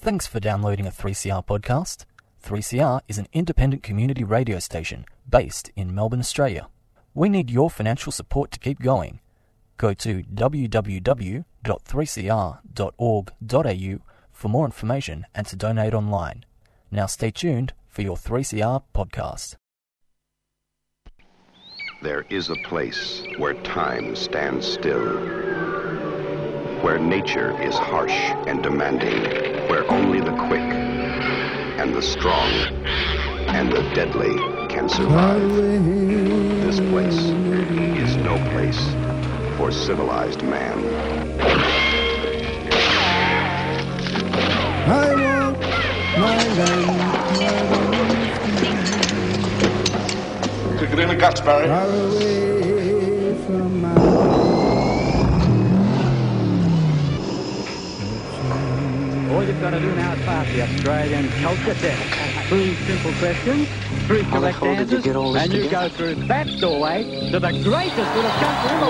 Thanks for downloading a 3CR podcast. 3CR is an independent community radio station based in Melbourne, Australia. We need your financial support to keep going. Go to www.3cr.org.au for more information and to donate online. Now stay tuned for your 3CR podcast. There is a place where time stands still, where nature is harsh and demanding, where only the quick and the strong and the deadly can survive. This place is no place for civilized man. I want my land. Kick it in the guts, Barry. Far away from my All you've got to do now is pass the Australian culture test. 3 simple questions, 3 correct answers, and you go through that doorway to the greatest little country in the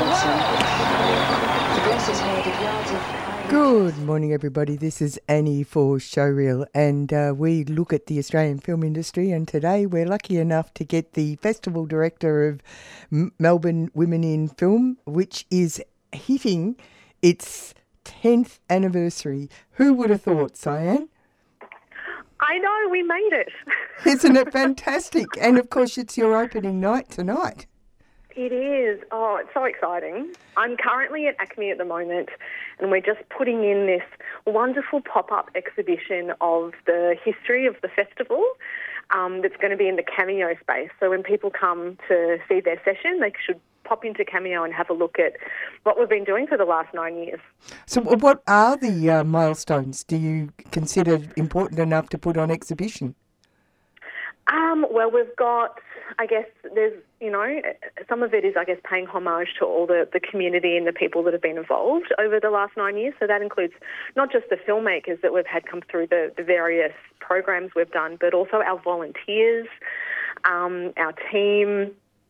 world. Good morning, everybody. This is Annie for Showreel, and we look at the Australian film industry. And today we're lucky enough to get the festival director of Melbourne Women in Film, which is hitting its 10th anniversary. Who would have thought, Cyan? I know, we made it. Isn't it fantastic? And of course, it's your opening night tonight. It is. Oh, it's so exciting. I'm currently at ACME at the moment, and we're just putting in this wonderful pop-up exhibition of the history of the festival that's going to be in the Cameo space. So when people come to see their session, they should pop into Cameo and have a look at what we've been doing for the last 9 years. So what are the milestones do you consider important enough to put on exhibition? Well, we've got, I guess, there's, some of it is, I guess, paying homage to all the community and the people that have been involved over the last 9 years. So that includes not just the filmmakers that we've had come through the various programs we've done, but also our volunteers, our team.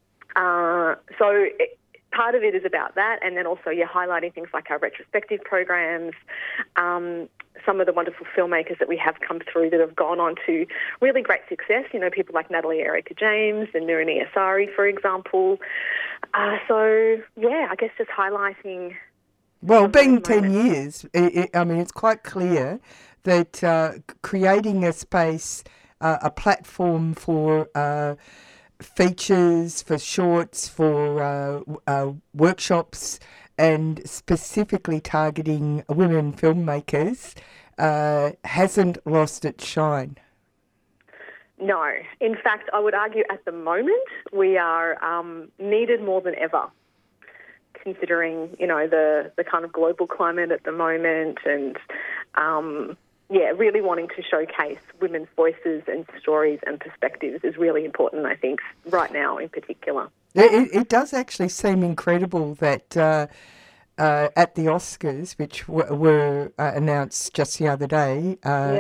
Part of it is about that, and then also you're highlighting things like our retrospective programs, some of the wonderful filmmakers that we have come through that have gone on to really great success, people like Natalie Erica James and Nurani Asari, for example. I guess just highlighting... Well, being 10 years, it's quite clear that creating a space, a platform for... features, for shorts, for workshops, and specifically targeting women filmmakers hasn't lost its shine. No. In fact, I would argue at the moment we are needed more than ever, considering, the kind of global climate at the moment and... really wanting to showcase women's voices and stories and perspectives is really important, I think, right now in particular. It does actually seem incredible that at the Oscars, which were announced just the other day,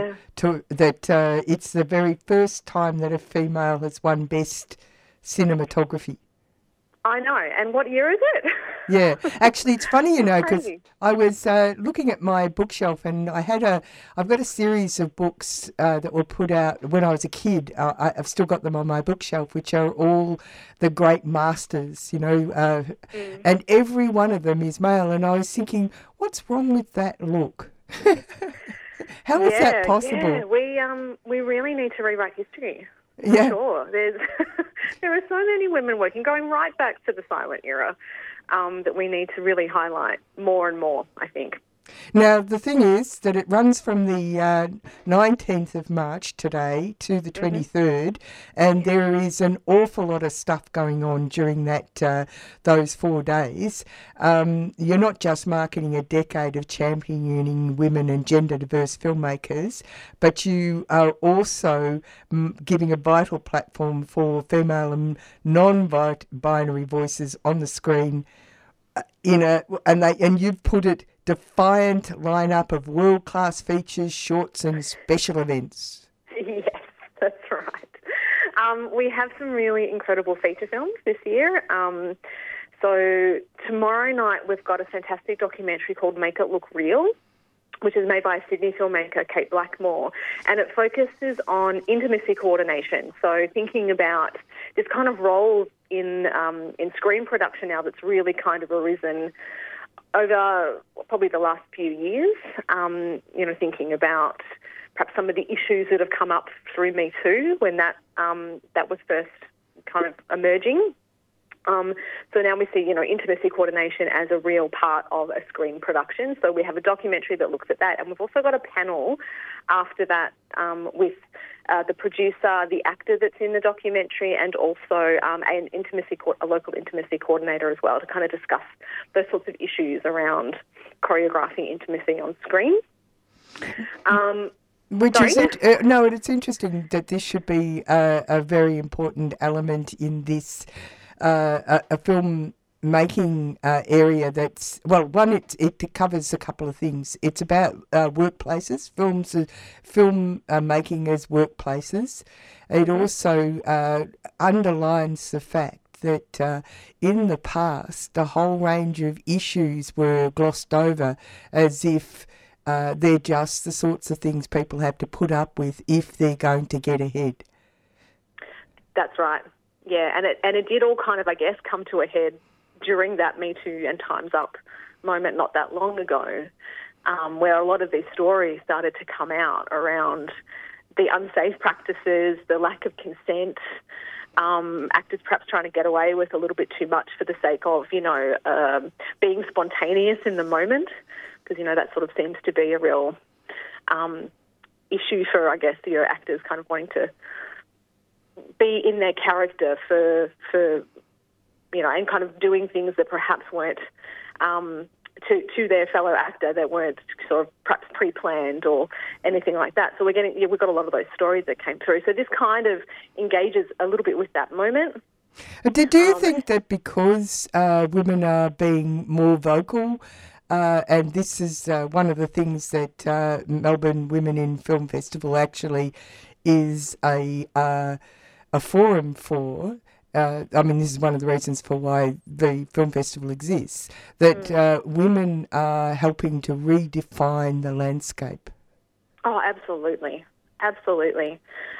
it's the very first time that a female has won Best Cinematography. I know. And what year is it? Yeah. Actually, it's funny, because I was looking at my bookshelf and I've got a series of books that were put out when I was a kid. I've still got them on my bookshelf, which are all the great masters, and every one of them is male. And I was thinking, what's wrong with that look? How is that possible? Yeah, we really need to rewrite history. Yeah. Sure. There are so many women working, going right back to the silent era, that we need to really highlight more and more, I think. Now, the thing is that it runs from the 19th of March today to the 23rd, and there is an awful lot of stuff going on during those 4 days. You're not just marketing a decade of championing women and gender-diverse filmmakers, but you are also giving a vital platform for female and non-binary voices on the screen. And you've put it defiant lineup of world-class features, shorts and special events. Yes, that's right. We have some really incredible feature films this year. So tomorrow night we've got a fantastic documentary called Make It Look Real, which is made by a Sydney filmmaker, Kate Blackmore, and it focuses on intimacy coordination. So thinking about this kind of role in screen production now that's really kind of arisen over probably the last few years, thinking about perhaps some of the issues that have come up through Me Too when that was first kind of emerging. So now we see, intimacy coordination as a real part of a screen production. So we have a documentary that looks at that, and we've also got a panel after that with the producer, the actor that's in the documentary, and also a local intimacy coordinator as well, to kind of discuss those sorts of issues around choreographing intimacy on screen. It's interesting that this should be a very important element in this a film making area that's, well, one, it covers a couple of things. It's about workplaces, film making as workplaces. It also underlines the fact that in the past, a whole range of issues were glossed over as if they're just the sorts of things people have to put up with if they're going to get ahead. That's right. Yeah, and it did all kind of, I guess, come to a head during that Me Too and Time's Up moment not that long ago, where a lot of these stories started to come out around the unsafe practices, the lack of consent, actors perhaps trying to get away with a little bit too much for the sake of, being spontaneous in the moment, because, that sort of seems to be a real issue for, I guess, actors kind of wanting to be in their character for and kind of doing things that perhaps weren't to their fellow actor, that weren't sort of perhaps pre-planned or anything like that. So we've got a lot of those stories that came through. So this kind of engages a little bit with that moment. Do you think that because women are being more vocal, and this is one of the things that Melbourne Women in Film Festival actually is a forum for, this is one of the reasons for why the film festival exists, that women are helping to redefine the landscape. Oh, absolutely. Absolutely.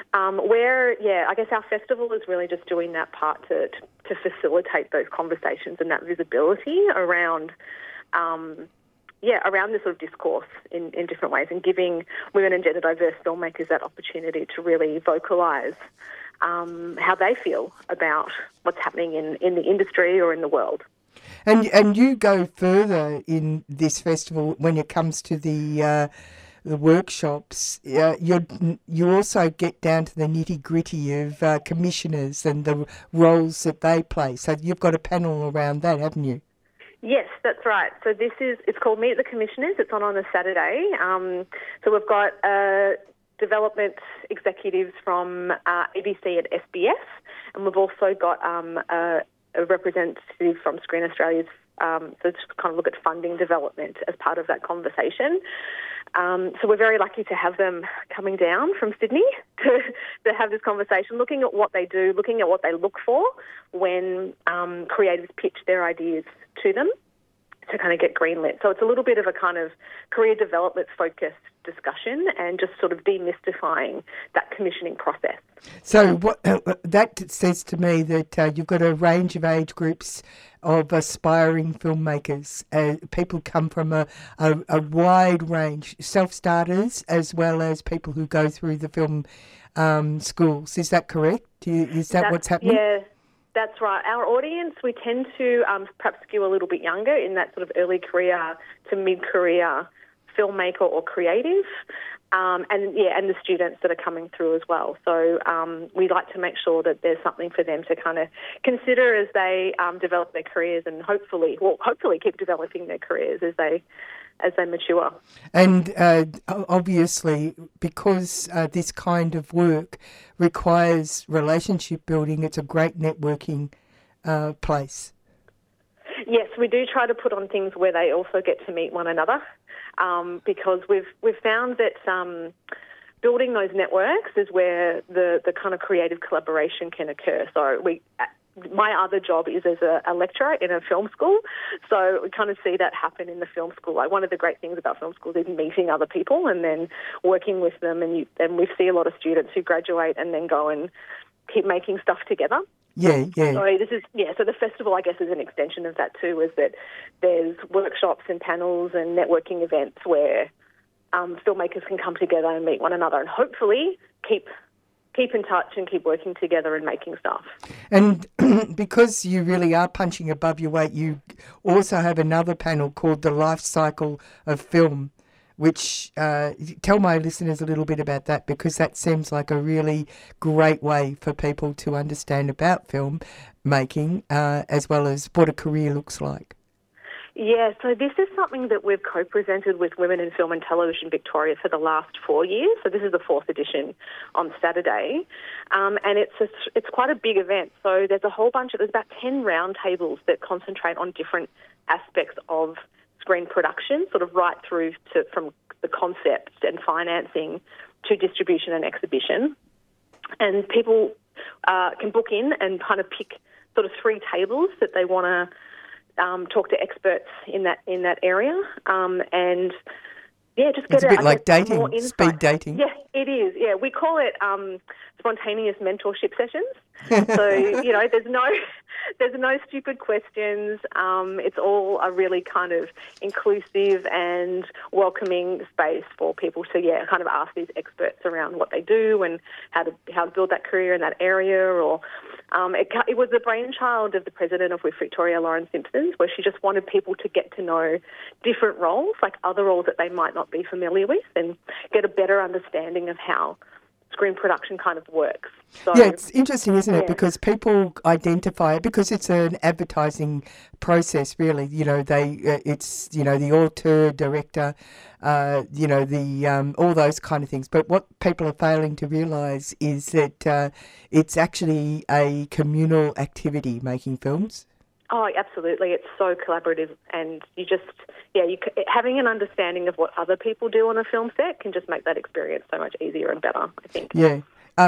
I guess our festival is really just doing that part to facilitate those conversations and that visibility around around this sort of discourse in different ways, and giving women and gender diverse filmmakers that opportunity to really vocalise how they feel about what's happening in the industry or in the world. And you go further in this festival when it comes to the workshops. You also get down to the nitty-gritty of commissioners and the roles that they play. So you've got a panel around that, haven't you? Yes, that's right. So it's called Meet the Commissioners. It's on a Saturday. So we've got development executives from ABC and SBS, and we've also got a representative from Screen Australia's, so to kind of look at funding development as part of that conversation. So we're very lucky to have them coming down from Sydney to have this conversation, looking at what they do, looking at what they look for when creatives pitch their ideas to them to kind of get greenlit. So it's a little bit of a kind of career development focused discussion and just sort of demystifying that commissioning process. So what that says to me that you've got a range of age groups of aspiring filmmakers. People come from a wide range, self-starters as well as people who go through the film schools. Is that correct? Is that what's happening? Yeah. That's right. Our audience, we tend to perhaps skew a little bit younger in that sort of early career to mid-career filmmaker or creative, and the students that are coming through as well. So we like to make sure that there's something for them to kind of consider as they develop their careers, and hopefully keep developing their careers as they mature. And obviously, because this kind of work requires relationship building, it's a great networking place. Yes, we do try to put on things where they also get to meet one another, because we've found that building those networks is where the kind of creative collaboration can occur. So my other job is as a lecturer in a film school, so we kind of see that happen in the film school. Like, one of the great things about film schools is meeting other people and then working with them, and we see a lot of students who graduate and then go and keep making stuff together. Yeah. So the festival, I guess, is an extension of that too, is that there's workshops and panels and networking events where filmmakers can come together and meet one another and hopefully keep in touch and keep working together and making stuff. And because you really are punching above your weight, you also have another panel called The Life Cycle of Film, which tell my listeners a little bit about that, because that seems like a really great way for people to understand about film making as well as what a career looks like. Yeah, so this is something that we've co-presented with Women in Film and Television Victoria for the last 4 years. So this is the 4th edition on Saturday. And it's quite a big event. So there's about 10 round tables that concentrate on different aspects of screen production, sort of right through to from the concept and financing to distribution and exhibition. And people can book in and kind of pick sort of 3 tables that they want to talk to experts in that area, and just get it's a bit like dating, speed dating. Yeah, it is. Yeah, we call it spontaneous mentorship sessions. So there's no stupid questions. It's all a really kind of inclusive and welcoming space for people to kind of ask these experts around what they do and how to build that career in that area. Or it was the brainchild of the president of WIF Victoria, Lauren Simpson, where she just wanted people to get to know different roles, like other roles that they might not be familiar with, and get a better understanding of how screen production kind of works. So, yeah, it's interesting, isn't it? Because people identify it because it's an advertising process, really. It's the auteur, director, all those kind of things. But what people are failing to realise is that it's actually a communal activity, making films. Oh, absolutely. It's so collaborative, and having an understanding of what other people do on a film set can just make that experience so much easier and better, I think. Yeah.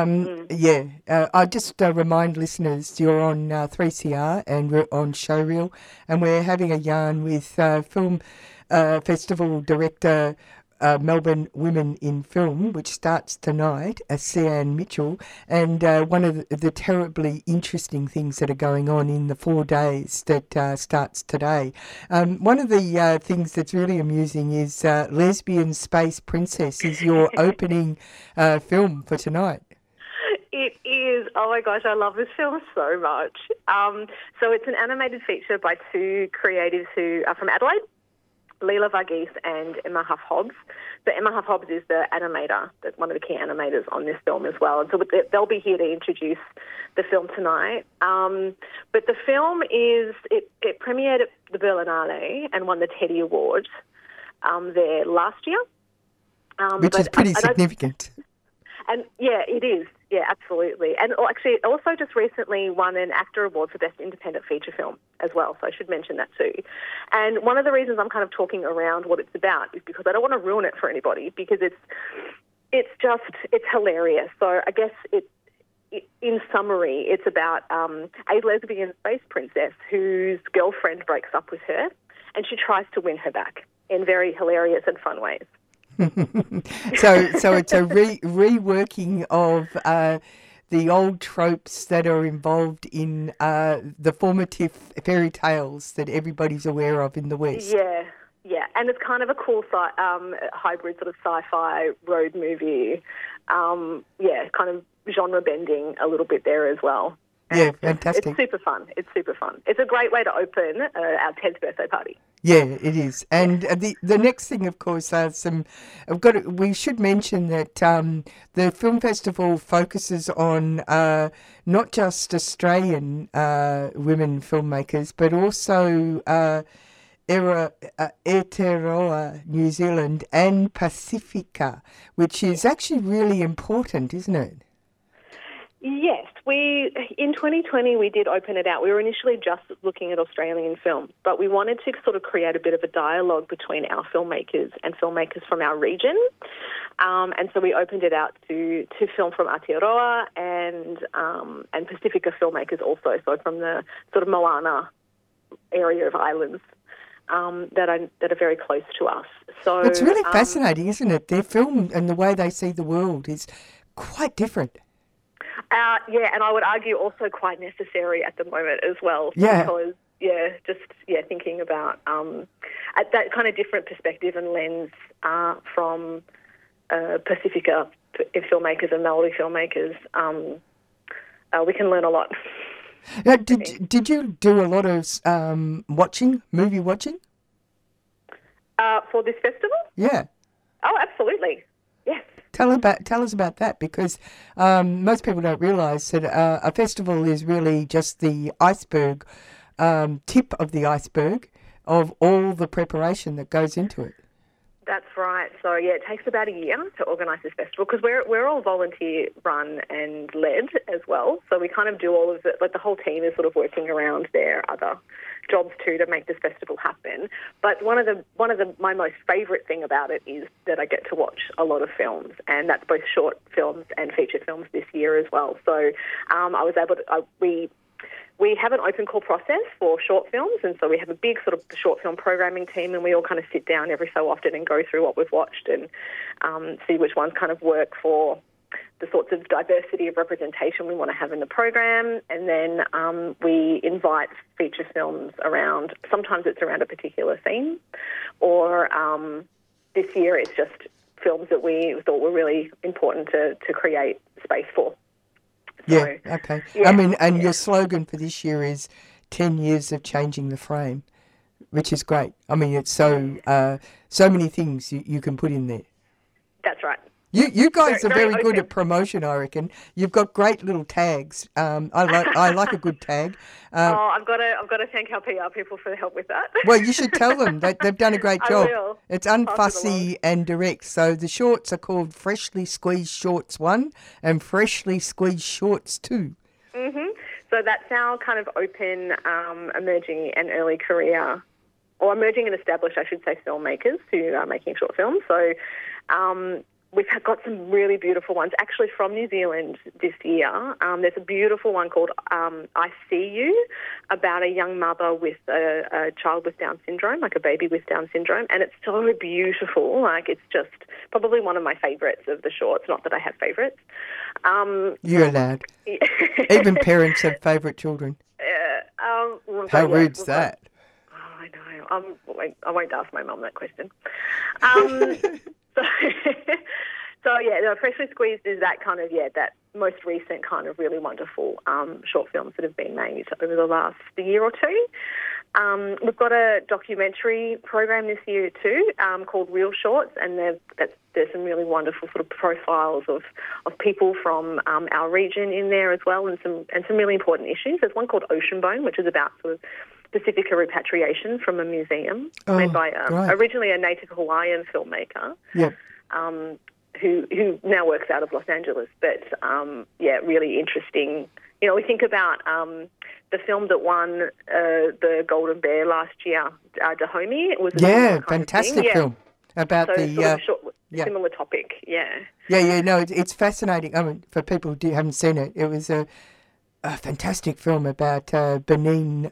I just remind listeners you're on 3CR and we're on Showreel, and we're having a yarn with film festival director Melbourne Women in Film, which starts tonight, Sian Mitchell, and one of the terribly interesting things that are going on in the 4 days that starts today. One of the things that's really amusing is Lesbian Space Princess is your opening film for tonight. It is. Oh my gosh, I love this film so much. So it's an animated feature by 2 creatives who are from Adelaide, Leela Varghese and Emma Huff-Hobbs. So Emma Huff-Hobbs is the animator, one of the key animators on this film as well. And so they'll be here to introduce the film tonight. But the film it premiered at the Berlinale and won the Teddy Award there last year. Which is pretty significant. And yeah, it is. Yeah, absolutely. And actually, it also just recently won an ACTA Award for Best Independent Feature Film as well, so I should mention that too. And one of the reasons I'm kind of talking around what it's about is because I don't want to ruin it for anybody, because it's hilarious. So I guess in summary, it's about a lesbian space princess whose girlfriend breaks up with her, and she tries to win her back in very hilarious and fun ways. So it's a reworking of the old tropes that are involved in the formative fairy tales that everybody's aware of in the West. Yeah, and it's kind of a cool hybrid sort of sci-fi road movie. Kind of genre bending a little bit there as well. Yeah, fantastic. It's super fun. It's a great way to open our 10th birthday party. Yeah, it is. And the next thing, of course, we should mention that the film festival focuses on not just Australian women filmmakers, but also Aotearoa, New Zealand, and Pacifica, which is actually really important, isn't it? Yes. In 2020, we did open it out. We were initially just looking at Australian films, but we wanted to sort of create a bit of a dialogue between our filmmakers and filmmakers from our region. And so we opened it out to film from Aotearoa and Pacifica filmmakers also, so from the sort of Moana area of islands that are very close to us. So it's really fascinating, isn't it? Their film and the way they see the world is quite different. Yeah, and I would argue also quite necessary at the moment as well. Yeah. Because, thinking about at that kind of different perspective and lens from Pacifica filmmakers and Maori filmmakers, we can learn a lot. Now, did you do a lot of movie watching? For this festival? Yeah. Oh, absolutely. Yes. Tell us about that, because most people don't realise that a festival is really just the iceberg, tip of the iceberg of all the preparation that goes into it. That's right. So, it takes about a year to organise this festival because we're all volunteer run and led as well. So we kind of do all of it, like the whole team is sort of working around their other jobs too to make this festival happen. But my most favourite thing about it is that I get to watch a lot of films, and that's both short films and feature films this year as well. So I was able to, we have an open call process for short films, and so we have a big sort of short film programming team, and we all kind of sit down every so often and go through what we've watched and see which ones kind of work for the sorts of diversity of representation we want to have in the program. And then we invite feature films around, sometimes it's around a particular theme, or this year it's just films that we thought were really important to create space for. Yeah, okay. Yeah, I mean, and your slogan for this year is 10 years of changing the frame, which is great. I mean, it's so many things you can put in there. That's right. You guys are very good at promotion, I reckon. You've got great little tags. I like a good tag. I've got to thank our PR people for the help with that. Well, you should tell them they've done a great job. I will. It's unfussy and direct. So the shorts are called Freshly Squeezed Shorts 1 and Freshly Squeezed Shorts 2. Mhm. So that's our kind of open, emerging and early career, or emerging and established, I should say, filmmakers who are making short films. So. We've got some really beautiful ones, actually from New Zealand this year. There's a beautiful one called I See You, about a young mother with a child with Down syndrome, like a baby with Down syndrome. And it's so beautiful. Like, it's just probably one of my favourites of the shorts. Not that I have favourites. You're allowed. Even parents have favourite children. How rude's that? Oh, I know. I won't ask my mum that question. Freshly Squeezed is that kind of, that most recent kind of really wonderful short films that have been made over the last year or two. We've got a documentary program this year too called Real Shorts, and there's some really wonderful sort of profiles of people from our region in there as well, and some really important issues. There's one called Ocean Bone, which is about sort of Pacifica repatriation from a museum made by originally a native Hawaiian filmmaker. Yeah. Who now works out of Los Angeles, but really interesting. You know, we think about the film that won the Golden Bear last year, Dahomey. It was a fantastic film about similar topic. No, it's fascinating. I mean, for people who haven't seen it, it was a fantastic film about Benin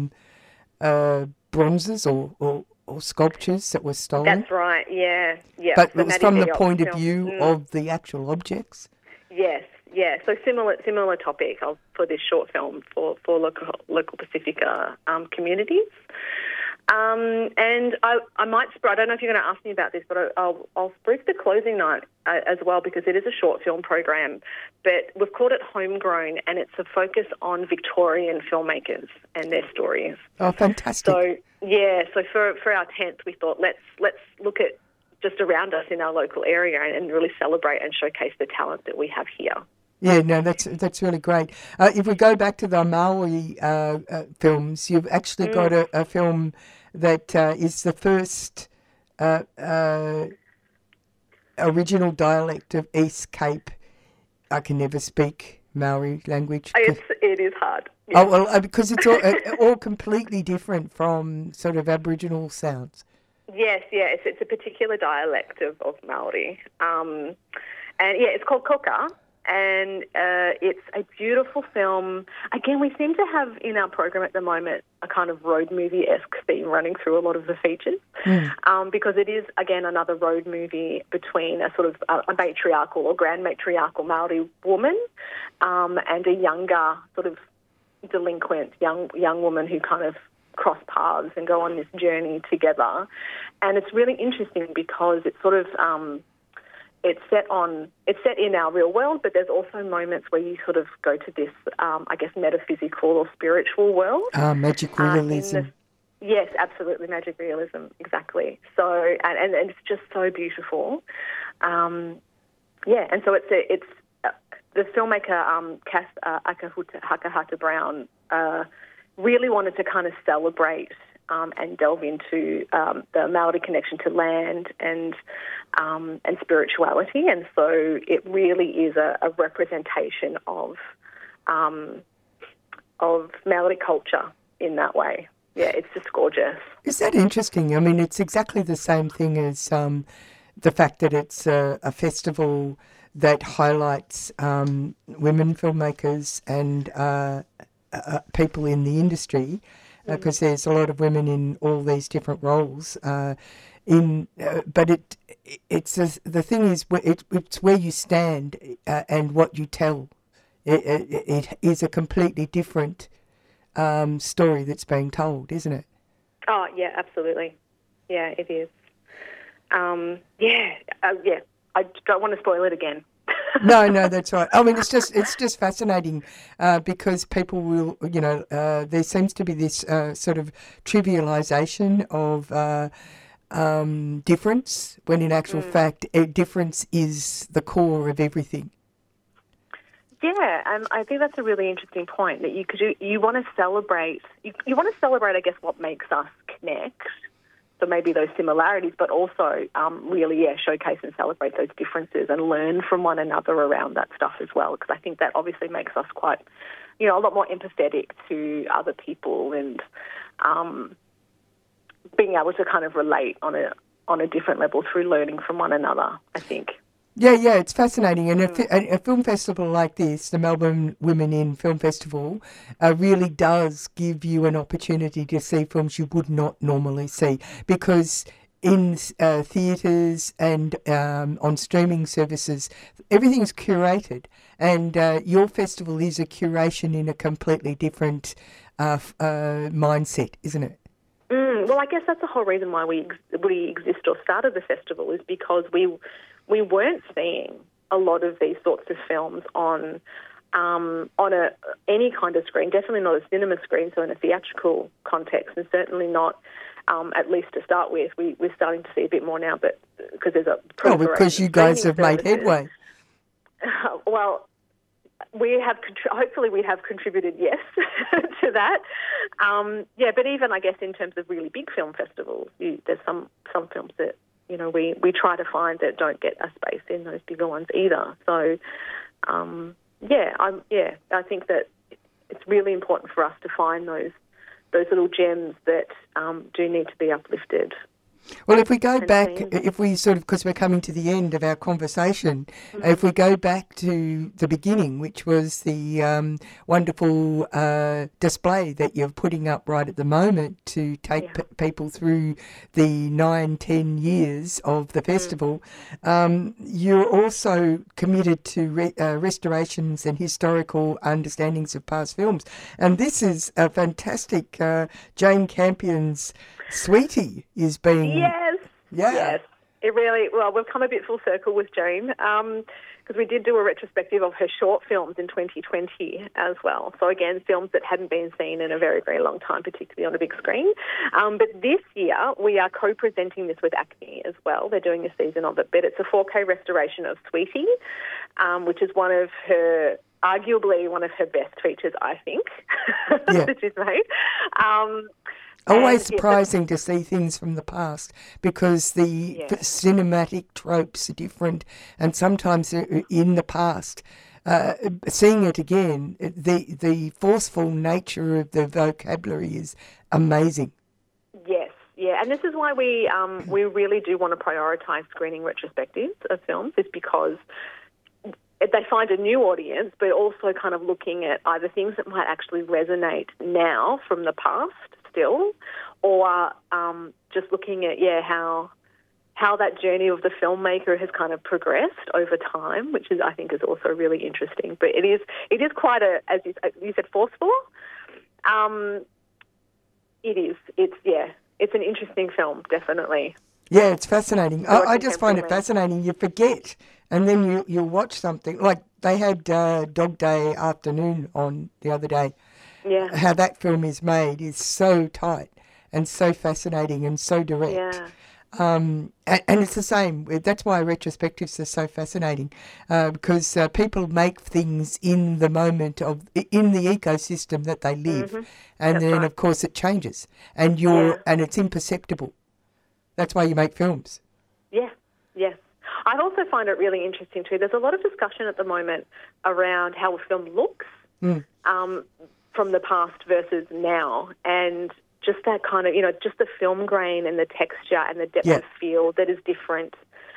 bronzes or sculptures that were stolen. That's right, yeah. But it was from the point of view of the actual objects? Yes, yeah. So similar topic for this short film for local Pacifica communities. And I might, I don't know if you're going to ask me about this, but I'll spruik the closing night as well, because it is a short film program, but we've called it Homegrown, and it's a focus on Victorian filmmakers and their stories. Oh, fantastic. So for our 10th, we thought let's look at just around us in our local area and really celebrate and showcase the talent that we have here. Yeah, no, that's really great. If we go back to the Maori films, you've actually got a film that is the first original dialect of East Cape. I can never speak Maori language? It is hard. Oh, well, because it's all completely different from sort of Aboriginal sounds. Yes. It's a particular dialect of Maori. And, it's called Koka. And it's a beautiful film. Again, we seem to have in our program at the moment a kind of road movie-esque theme running through a lot of the features, because it is, again, another road movie between a sort of a matriarchal or grand matriarchal Maori woman and a younger sort of delinquent young woman who kind of cross paths and go on this journey together. And it's really interesting because it's sort of... It's set in our real world, but there's also moments where you sort of go to this, metaphysical or spiritual world. Magic realism. Yes, absolutely, magic realism, exactly. So, and it's just so beautiful. And so it's the filmmaker Cass Hakahata Brown really wanted to kind of celebrate and delve into the Maori connection to land and spirituality, and so it really is a representation of Maori culture in that way. Yeah, it's just gorgeous. Is that interesting? I mean, it's exactly the same thing as the fact that it's a festival that highlights women filmmakers and people in the industry. Because there's a lot of women in all these different roles. But the thing is, it's where you stand and what you tell. It is a completely different story that's being told, isn't it? Oh yeah, absolutely. Yeah, it is. I don't want to spoil it again. No, that's right. I mean, it's just fascinating because people will, there seems to be this sort of trivialisation of difference, when in actual fact, difference is the core of everything. Yeah, and I think that's a really interesting point, that you want to celebrate. You want to celebrate, I guess, what makes us connect. So maybe those similarities, but also really, showcase and celebrate those differences and learn from one another around that stuff as well, because I think that obviously makes us quite, a lot more empathetic to other people and being able to kind of relate on a different level through learning from one another, I think. Yeah, it's fascinating. And a film festival like this, the Melbourne Women in Film Festival, really does give you an opportunity to see films you would not normally see, because in theatres and on streaming services, everything's curated, and your festival is a curation in a completely different mindset, isn't it? Well, I guess that's the whole reason why we exist or started the festival, is because we weren't seeing a lot of these sorts of films on any kind of screen, definitely not a cinema screen, so in a theatrical context, and certainly not, at least to start with. We're starting to see a bit more now, but because there's a proliferation. Oh, because you guys have made headway. Well, we have. Hopefully, we have contributed, yes, to that. But even, I guess, in terms of really big film festivals, there's some films that we try to find that don't get a space in those bigger ones either. So, I think that it's really important for us to find those little gems that do need to be uplifted. Well, if we go back, because we're coming to the end of our conversation, if we go back to the beginning, which was the wonderful display that you're putting up right at the moment to take people through the 9-10 years of the festival, you're also committed to restorations and historical understandings of past films. And this is a fantastic Jane Campion's Sweetie is being... Yes. It really... Well, we've come a bit full circle with Jane because we did do a retrospective of her short films in 2020 as well. So, again, films that hadn't been seen in a very, very long time, particularly on a big screen. But this year, we are co-presenting this with ACMI as well. They're doing a season of it. But it's a 4K restoration of Sweetie, which is arguably one of her best features, I think, that she's made. Always surprising to see things from the past, because the cinematic tropes are different, and sometimes in the past seeing it again, the forceful nature of the vocabulary is amazing. Yes, yeah, and this is why we really do want to prioritise screening retrospectives of films, is because they find a new audience, but also kind of looking at either things that might actually resonate now from the past still, or just looking at how that journey of the filmmaker has kind of progressed over time, which I think is also really interesting. But it is quite as you said, forceful. It is. It's an interesting film, definitely. Yeah, it's fascinating. I just find it fascinating. You forget, and then you'll watch something. Like they had Dog Day Afternoon on the other day. Yeah. How that film is made is so tight and so fascinating and so direct. Yeah. And it's the same. That's why retrospectives are so fascinating, because people make things in the moment in the ecosystem that they live, and That's then right. of course it changes, and and it's imperceptible. That's why you make films. Yeah, yes. I also find it really interesting too. There's a lot of discussion at the moment around how a film looks from the past versus now, and just that kind of, just the film grain and the texture and the depth of field that is different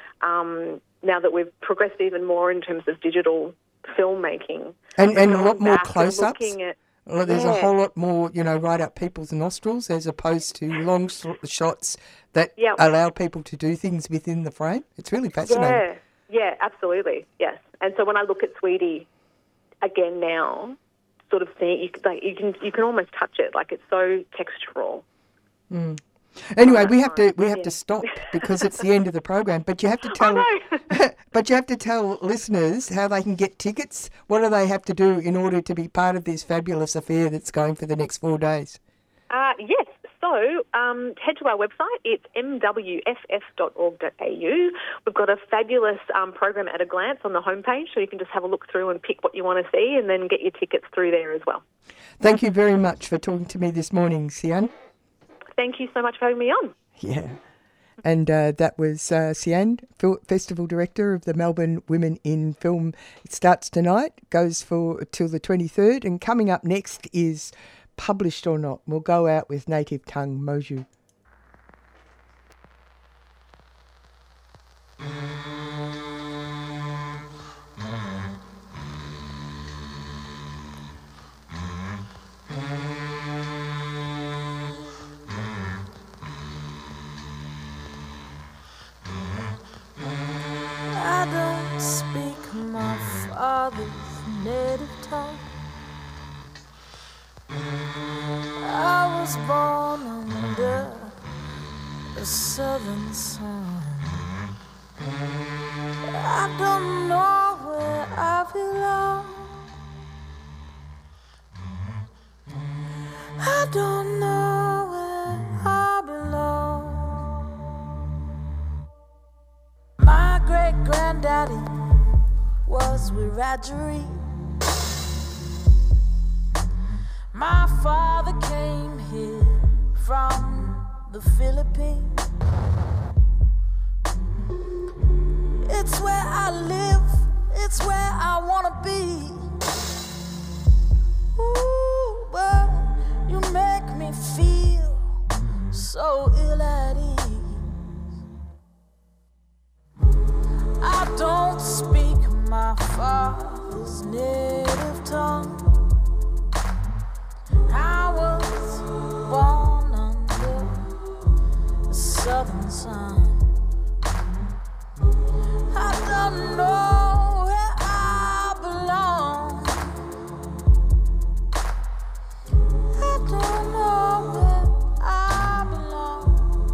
now that we've progressed even more in terms of digital filmmaking. And a lot more close-ups. There's a whole lot more, right up people's nostrils as opposed to long shots that allow people to do things within the frame. It's really fascinating. Yeah, absolutely, yes. And so when I look at Sweetie again now, sort of seeing you can almost touch it, like it's so textural. Anyway, we have to stop because it's the end of the program. But you have to tell but you have to tell listeners how they can get tickets. What do they have to do in order to be part of this fabulous affair that's going for the next 4 days? Yes. So head to our website. It's mwff.org.au. We've got a fabulous program at a glance on the homepage, so you can just have a look through and pick what you want to see and then get your tickets through there as well. Thank you very much for talking to me this morning, Sian. Thank you so much for having me on. Yeah. And that was Sian, Festival Director of the Melbourne Women in Film. It starts tonight, goes till the 23rd, and coming up next is Published or Not. We'll go out with Native Tongue Moju. I don't speak my father's native tongue. I was born under the southern sun. I don't know where I belong. I don't know where I belong. My great-granddaddy was Wiradjuri. My father came here from the Philippines. It's where I live, it's where I wanna be. Ooh, but you make me feel so ill at ease. I don't speak my father's native tongue. I was born under the southern sun. I don't know where I belong. I don't know where I belong.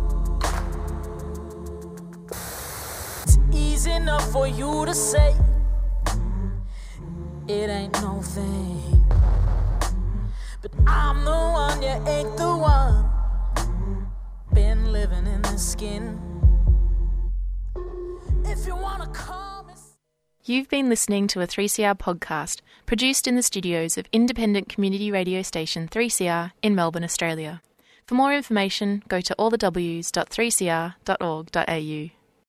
It's easy enough for you to say it ain't no thing. But I'm the one, you ain't the one. Been living in the skin. If you wanna call me. You've been listening to a 3CR podcast produced in the studios of independent community radio station 3CR in Melbourne, Australia. For more information, go to allthews.3cr.org.au.